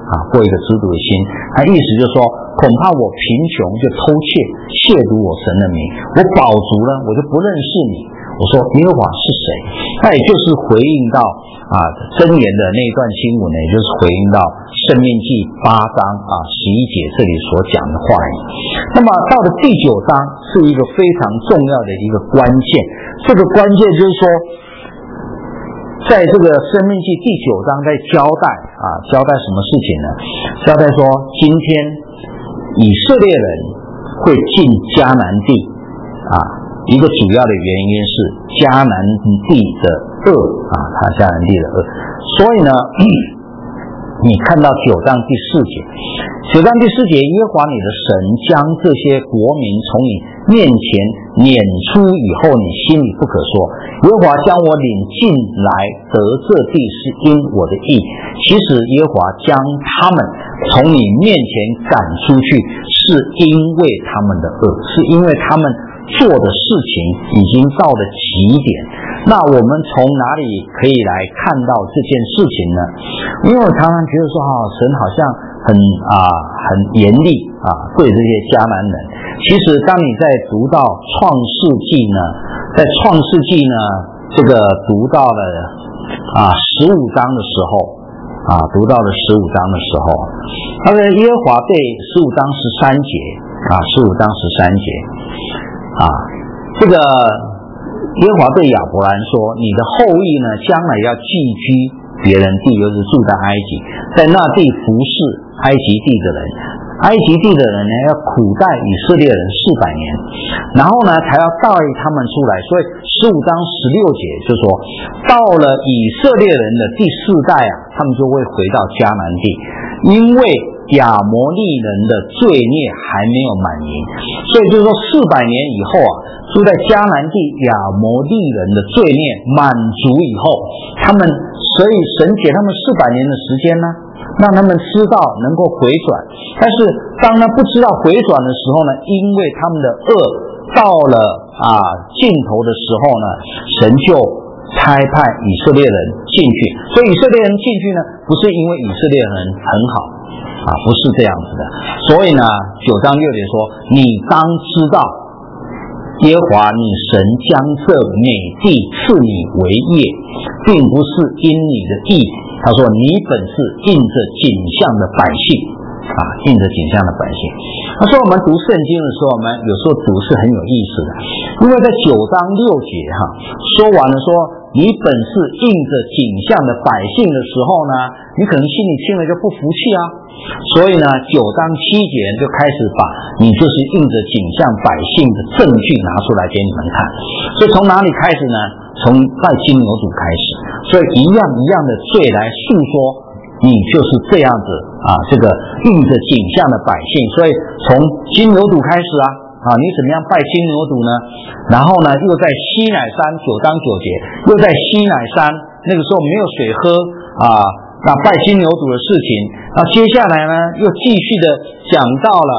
啊，过一个知足的心。他意思就是说，恐怕我贫穷就偷窃亵渎我神的名，我饱足了我就不认识你。我说耶和华是谁？那也就是回应到啊箴言的那一段经文呢，也就是回应到申命记八章啊十一节这里所讲的话语。那么到了第九章是一个非常重要的一个关键，这个关键就是说，在这个申命记第九章在交代啊交代什么事情呢？交代说今天以色列人会进迦南地啊。一个主要的原因是迦南地的恶啊，他迦南地的恶，所以呢，你看到九章第四节，九章第四节，耶和华你的神将这些国民从你面前撵出以后，你心里不可说，耶和华将我领进来得这地是因我的义。其实耶和华将他们从你面前赶出去，是因为他们的恶，是因为他们做的事情已经到了极点。那我们从哪里可以来看到这件事情呢？因为我常常觉得说哈，神好像很啊很严厉啊对这些迦南人。其实当你在读到创世纪呢，在创世纪呢这个读到了啊十五章的时候啊读到了十五章的时候，他的耶和华对十五章十三节啊十五章十三节啊，这个耶和华对亚伯兰说：“你的后裔呢，将来要寄居别人地，又是住在埃及，在那地服侍埃及地的人。埃及地的人呢，要苦待以色列人四百年，然后呢，才要带他们出来。所以十五章十六节就说，到了以色列人的第四代啊，他们就会回到迦南地，因为亚摩利人的罪孽还没有满盈，所以就是说四百年以后啊，住在迦南地亚摩利人的罪孽满足以后，他们所以神给他们四百年的时间呢，让他们知道能够回转。但是当他不知道回转的时候呢，因为他们的恶到了啊尽头的时候呢，神就差派以色列人进去。所以以色列人进去呢，不是因为以色列人很好啊，不是这样子的。所以呢，九章六节说，你当知道耶和华你神将这美地赐你为业，并不是因你的义。他说你本是印着景象的百姓啊，印着景象的百姓。他说我们读圣经的时候，我们有时候读是很有意思的，因为在九章六节哈说完了说你本是印着景象的百姓的时候呢，你可能心里听了就不服气啊。所以呢，九章七节就开始把你就是印着景象百姓的证据拿出来给你们看。所以从哪里开始呢？从拜金牛犊开始。所以一样一样的罪来诉说你就是这样子啊，这个印着景象的百姓。所以从金牛犊开始啊啊，你怎么样拜金牛犊呢？然后呢，又在西乃山九章九节，又在西乃山那个时候没有水喝啊，那拜金牛犊的事情。那接下来呢，又继续的讲到了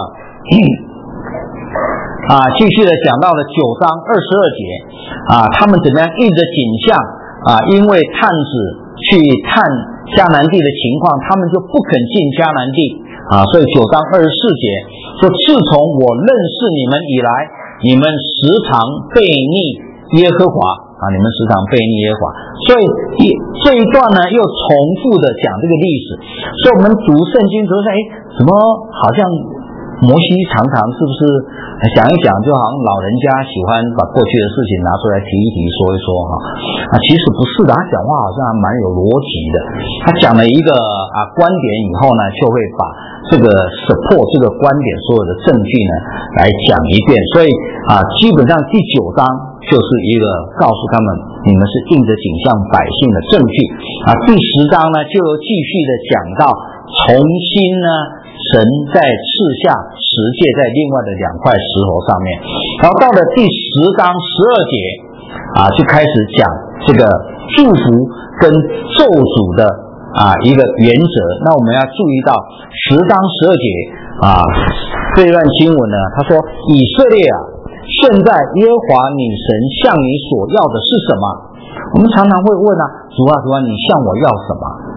啊，继续的讲到了九章二十二节啊，他们怎么样印着景象啊？因为探子去探迦南地的情况，他们就不肯进迦南地啊，所以九章二十四节说，自从我认识你们以来，你们时常悖逆耶和华啊，你们时常悖逆耶和华。所以这一段呢，又重复的讲这个历史。所以我们读圣经读说，哎，怎么好像摩西常常是不是讲一讲，就好像老人家喜欢把过去的事情拿出来提一提，说一说哈啊，其实不是的，他讲话好像还蛮有逻辑的。他讲了一个啊观点以后呢，就会把这个 support 这个观点所有的证据呢来讲一遍。所以啊，基本上第九章就是一个告诉他们，你们是印着景象百姓的证据啊。第十章呢，就继续的讲到重新呢，神在赐下十诫在另外的两块石头上面，然后到了第十章十二节啊，就开始讲这个祝福跟咒诅的啊一个原则。那我们要注意到十章十二节啊这一段经文呢，他说以色列啊，现在耶和华你神向你所要的是什么？我们常常会问啊，主啊主啊，你向我要什么？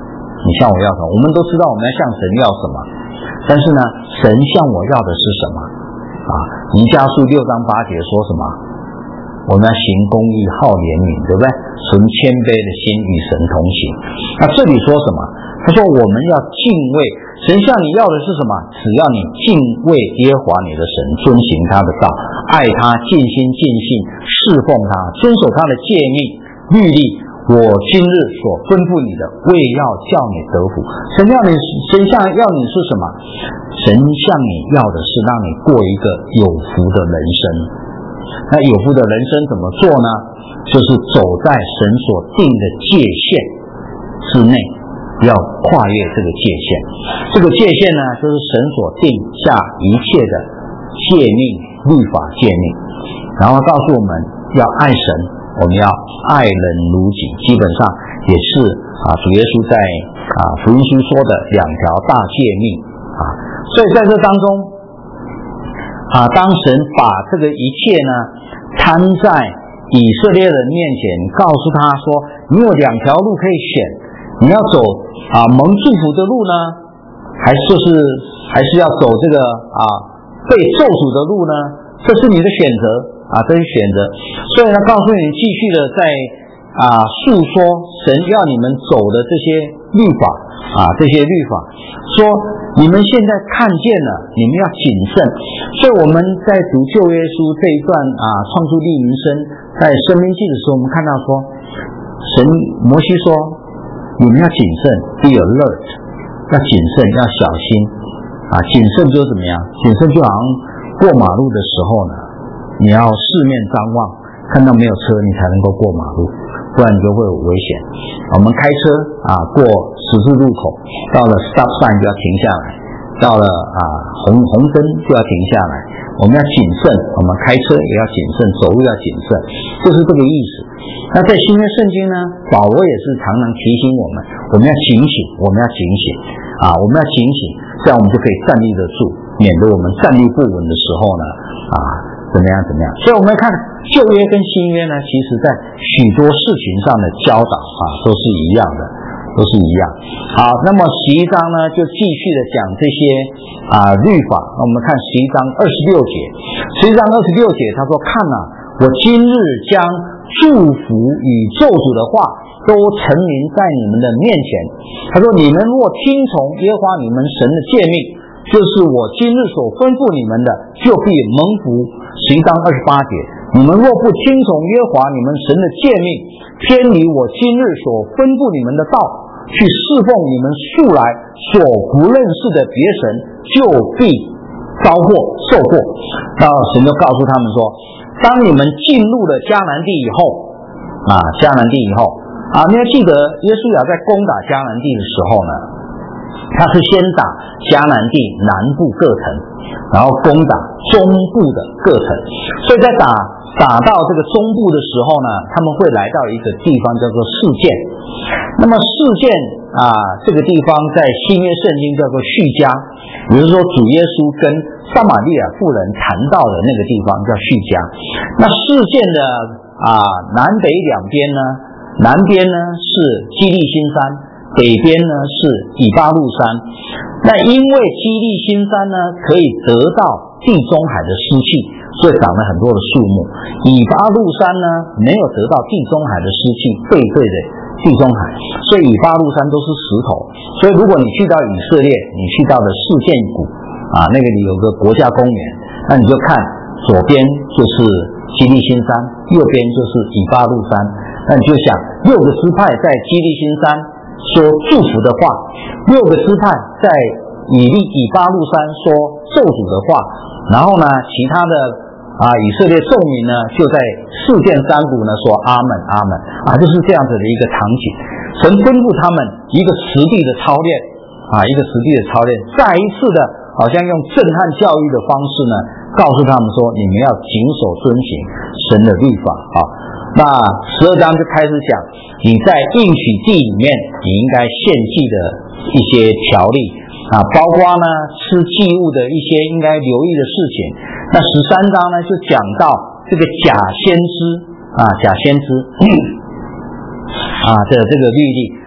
你向我要什么？我们都知道我们要向神要什么，但是呢，神向我要的是什么？啊，弥迦书六章八节说什么？我们要行公义、好怜悯，对不对？存谦卑的心与神同行。那这里说什么？他说我们要敬畏神，向你要的是什么？只要你敬畏耶和华你的神，遵行他的道，爱他，尽心尽性侍奉他，遵守他的诫命律例。我今日所吩咐你的，为要叫你得福。神要你，神向要你是什么？神向你要的是让你过一个有福的人生。那有福的人生怎么做呢？就是走在神所定的界限之内，不要跨越这个界限。这个界限呢，就是神所定下一切的诫命、律法诫命，然后告诉我们要爱神，我们要爱人如己，基本上也是啊，主耶稣在啊福音书说的两条大诫命啊。所以在这当中啊，当神把这个一切呢摊在以色列人面前，告诉他说，你有两条路可以选，你要走啊蒙祝福的路呢，还是就是还是要走这个啊被咒诅的路呢？这是你的选择啊，这是选择。所以他告诉你，继续的在啊诉说神要你们走的这些律法啊，这些律法，说你们现在看见了，你们要谨慎。所以我们在读旧约书这一段啊，创出利民生，在申命记的时候，我们看到说，神摩西说，你们要谨慎 ，be alert， 要谨慎，要小心啊。谨慎就是怎么样？谨慎就好像过马路的时候呢，你要四面张望，看到没有车，你才能够过马路，不然你就会有危险。我们开车啊，过十字路口，到了 stop sign 就要停下来，到了啊红红灯就要停下来。我们要谨慎，我们开车也要谨慎，走路要谨慎，就是这个意思。那在新约圣经呢，保罗也是常常提醒我们，我们要警醒，我们要警醒啊，我们要警醒，这样我们就可以站立得住，免得我们站立不稳的时候呢啊怎么样怎么样。所以我们看旧约跟新约呢，其实在许多事情上的教导啊都是一样的，都是一样。好，那么十一章呢就继续的讲这些啊律法。那我们看十一章二十六节，十一章二十六节他说，看啊，我今日将祝福与咒诅的话都陈明在你们的面前。他说，你们若听从耶和华你们神的诫命，就是我今日所吩咐你们的，就必蒙福。十一章二十八节，你们若不听从耶和华你们神的诫命，偏离我今日所吩咐你们的道，去侍奉你们素来所不认识的别神，就必遭祸受祸。那神就告诉他们说，当你们进入了迦南地以后啊，迦南地以后啊，你要记得耶稣亚在攻打迦南地的时候呢，他是先打迦南地南部各城，然后攻打中部的各城。所以在打打到这个中部的时候呢，他们会来到一个地方叫做示剑。那么示剑啊，这个地方在新约圣经叫做叙加，也就是说主耶稣跟撒玛利亚妇人谈到的那个地方叫叙加。那示剑的啊南北两边呢，南边呢是基利新山，北边呢是以巴路山。那因为基利新山呢可以得到地中海的湿气，所以长了很多的树木。以巴路山呢没有得到地中海的湿气，背对着地中海，所以以巴路山都是石头。所以如果你去到以色列，你去到了示剑谷啊，那个里有个国家公园，那你就看左边就是基利新山，右边就是以巴路山。那你就想，六个支派在基利新山说祝福的话，六个支派在以利以巴路山说咒诅的话，然后呢，其他的啊以色列众民呢就在示剑山谷呢说阿门阿门啊，就是这样子的一个场景。神吩咐他们一个实地的操练啊，一个实地的操练，再一次的好像用震撼教育的方式呢，告诉他们说，你们要谨守遵行神的律法啊。那十二章就开始讲，你在应许地里面，你应该献祭的一些条例啊，包括呢吃祭物的一些应该留意的事情。那十三章呢就讲到这个假先知啊，假先知啊的这个律例。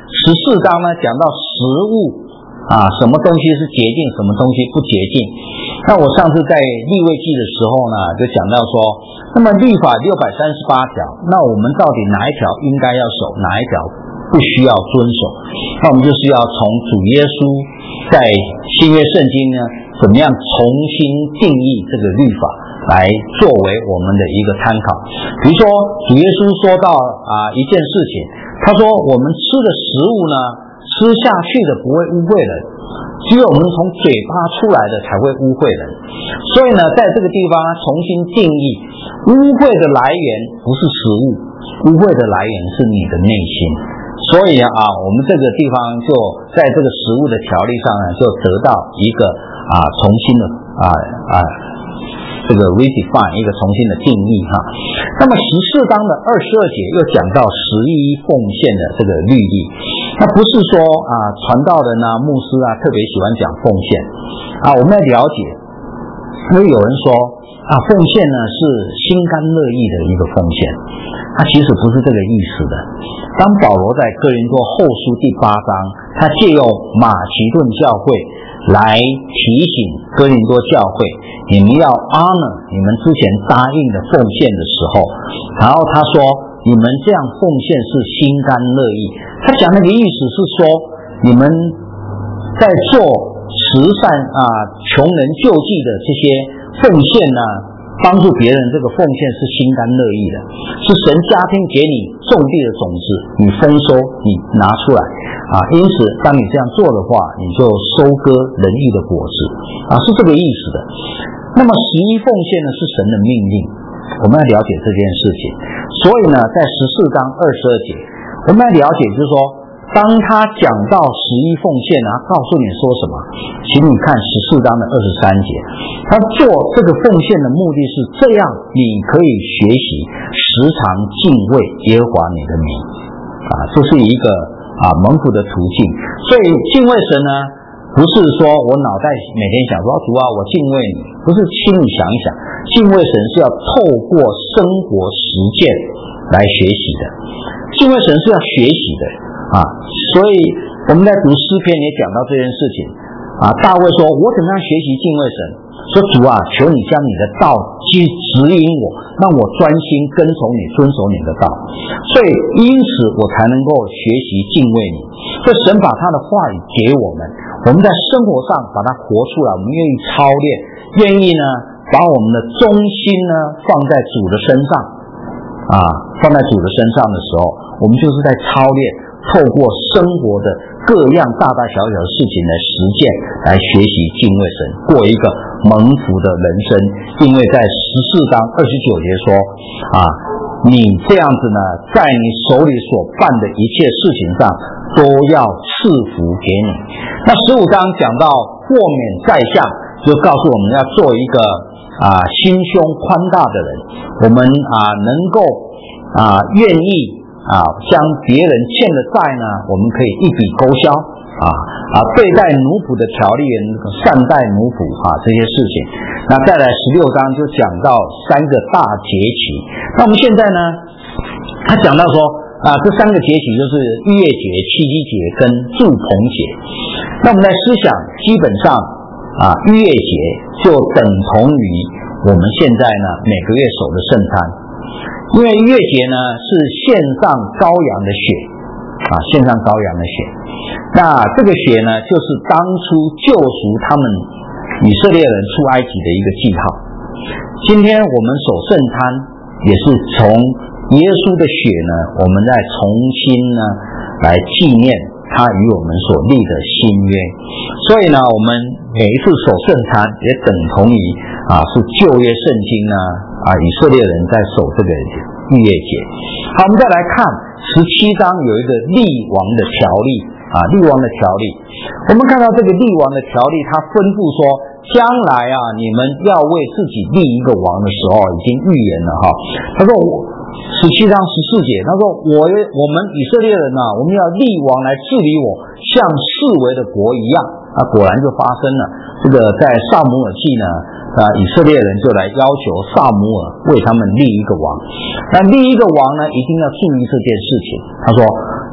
十四章呢讲到食物啊，什么东西是洁净，什么东西不洁净。那我上次在利未记的时候呢，就讲到说，那么律法六百三十八条，那我们到底哪一条应该要守，哪一条不需要遵守？那我们就是要从主耶稣在新约圣经呢，怎么样重新定义这个律法，来作为我们的一个参考。比如说，主耶稣说到啊一件事情，他说我们吃的食物呢，吃下去的不会污秽人，只有我们从嘴巴出来的才会污秽人。所以呢，在这个地方重新定义，污秽的来源不是食物，污秽的来源是你的内心。所以啊，我们这个地方就在这个食物的条例上呢，就得到一个啊重新的啊啊这个 redefine 一个重新的定义哈。那么十四章的二十二节又讲到十一奉献的这个律例，那不是说啊传道人啊牧师啊特别喜欢讲奉献啊，我们要了解，因为有人说啊奉献呢是心甘乐意的一个奉献，它其实不是这个意思的。当保罗在哥林多后书第八章，他借用马其顿教会来提醒哥林多教会，你们要 honor 你们之前答应的奉献的时候，然后他说你们这样奉献是心甘乐意。他讲那个意思是说，你们在做慈善啊、穷人救济的这些奉献呢，帮助别人，这个奉献是心甘乐意的，是神加添给你种地的种子，你丰收，你拿出来啊。因此，当你这样做的话，你就收割仁义的果子啊，是这个意思的。那么十一奉献呢，是神的命令，我们要了解这件事情。所以呢，在十四章二十二节，我们要了解，就是说，当他讲到十一奉献呢，他告诉你说什么？请你看十四章的二十三节，他做这个奉献的目的是这样，你可以学习时常敬畏耶和华你的名啊，这是一个啊蒙福的途径。所以敬畏神呢，不是说我脑袋每天想说主啊我敬畏你，不是心里想一想，敬畏神是要透过生活实践来学习的，敬畏神是要学习的啊。所以我们在读诗篇也讲到这件事情啊，大卫说我怎么样学习敬畏神，说主啊求你将你的道指引我，让我专心跟从你，遵守你的道。所以因此我才能够学习敬畏你。所以神把他的话语给我们，我们在生活上把它活出来，我们愿意操练，愿意呢把我们的中心呢放在主的身上啊，放在主的身上的时候，我们就是在操练，透过生活的各样大大小小的事情的实践来学习敬畏神，过一个蒙福的人生。因为在十四章二十九节说啊，你这样子呢，在你手里所办的一切事情上都要赐福给你。那十五章讲到豁免在下，就告诉我们要做一个啊心胸宽大的人，我们啊能够啊愿意啊将别人欠的债呢，我们可以一笔勾销啊啊对待奴仆的条例，善待奴仆啊这些事情。那再来十六章就讲到三个大节期。那我们现在呢，他讲到说啊这三个节期就是逾越节、七夕节跟住棚节。那我们来思想，基本上啊逾越节就等同于我们现在呢每个月守的圣餐。因为逾越节呢是献上羔羊的血啊，献上羔羊的血。那这个血呢，就是当初救赎他们以色列人出埃及的一个记号。今天我们守圣餐，也是从耶稣的血呢，我们再重新呢来纪念他与我们所立的新约。所以呢，我们每一次守圣餐，也等同于啊是旧约圣经呢啊以色列人在守这个逾越节。好，我们再来看十七章有一个立王的条例啊，立王的条例。我们看到这个立王的条例，他吩咐说，将来啊你们要为自己立一个王的时候，已经预言了哈。他说我十七章十四节，他说我我们以色列人啊，我们要立王来治理我，像四围的国一样啊。果然就发生了。这个在撒母耳记呢啊，以色列人就来要求撒母耳为他们立一个王。那立一个王呢，一定要注意这件事情。他说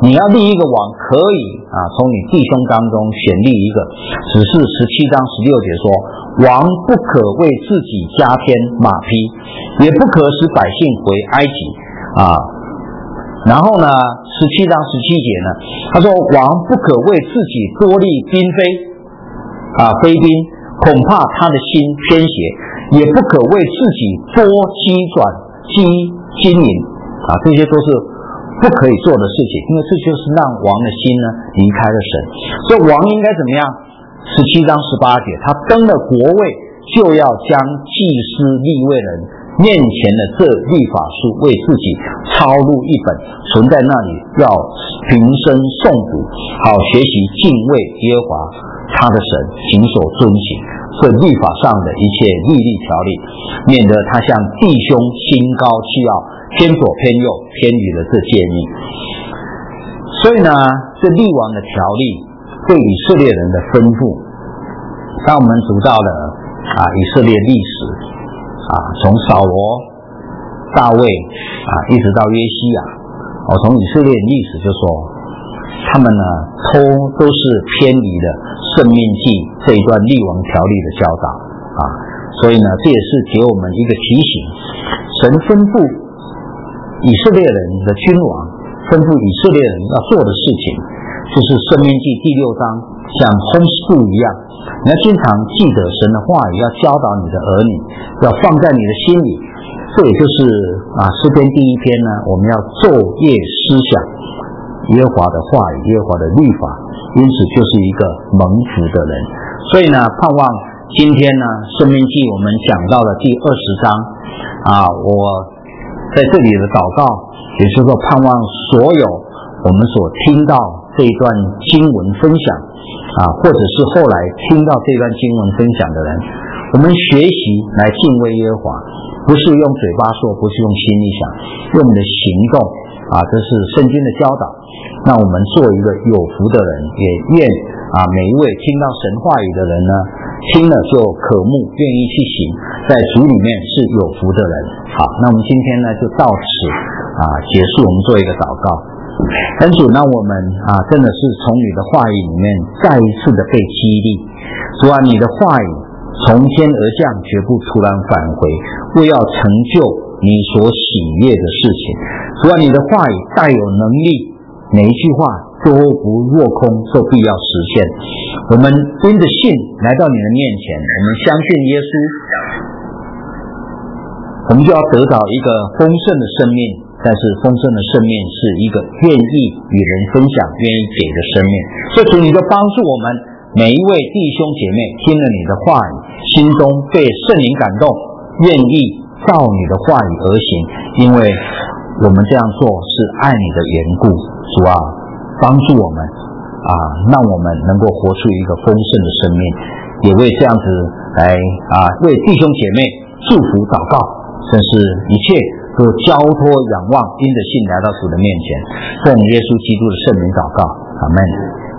你要立一个王，可以啊，从你弟兄当中选立一个。只是十七章十六节说，王不可为自己加添马匹，也不可使百姓回埃及啊。然后呢，十七章十七节呢，他说王不可为自己多立嫔妃啊，妃嫔，恐怕他的心偏邪，也不可为自己多积转积金银啊，这些都是不可以做的事情，因为这就是让王的心呢离开了神。所以王应该怎么样？十七章十八节，他登了国位，就要将祭司利未人面前的这律法书为自己抄录一本，存在那里，要平生诵读，好学习敬畏耶和华他的神，谨守遵行这律法上的一切律例条例，免得他向弟兄心高气傲，偏左偏右，偏离了这诫命。所以呢，这律王的条例对以色列人的吩咐，当我们读到了啊以色列历史啊，从扫罗、大卫啊，一直到约西亚，我、哦、从以色列历史就说，他们呢都都是偏离了申命记这一段律王条例的教导啊，所以呢，这也是给我们一个提醒，神吩咐以色列人的君王，吩咐以色列人要做的事情，就是申命记第六章像 homeschool 一样，你要经常记得神的话语，要教导你的儿女，要放在你的心里。这也就是啊诗篇第一篇呢，我们要昼夜思想耶和华的话语，耶和华的律法，因此就是一个蒙福的人。所以呢，盼望今天呢申命记我们讲到了第二十章啊，我在这里的祷告，也就是说盼望所有我们所听到这一段经文分享啊，或者是后来听到这段经文分享的人，我们学习来敬畏耶和华，不是用嘴巴说，不是用心里想，用我们的行动啊，这是圣经的教导。那我们做一个有福的人，也愿啊每一位听到神话语的人呢，听了就渴慕，愿意去行，在主里面是有福的人。好，那我们今天呢就到此啊结束，我们做一个祷告。恩主，让我们啊真的是从你的话语里面再一次的被激励。主啊，你的话语从天而降，绝不突然返回，为要成就你所喜悦的事情。主啊，你的话语带有能力，每一句话都不落空，都必要实现。我们因着信来到你的面前，我们相信耶稣，我们就要得到一个丰盛的生命。但是丰盛的生命是一个愿意与人分享、愿意给的生命。所以主，你就帮助我们每一位弟兄姐妹，听了你的话语，心中被圣灵感动，愿意照你的话语而行，因为我们这样做是爱你的缘故。主啊，帮助我们啊，让我们能够活出一个丰盛的生命，也为这样子来啊，为弟兄姐妹祝福祷告，甚至一切都交托仰望，因着信来到主的面前，奉耶稣基督的圣名祷告，阿们。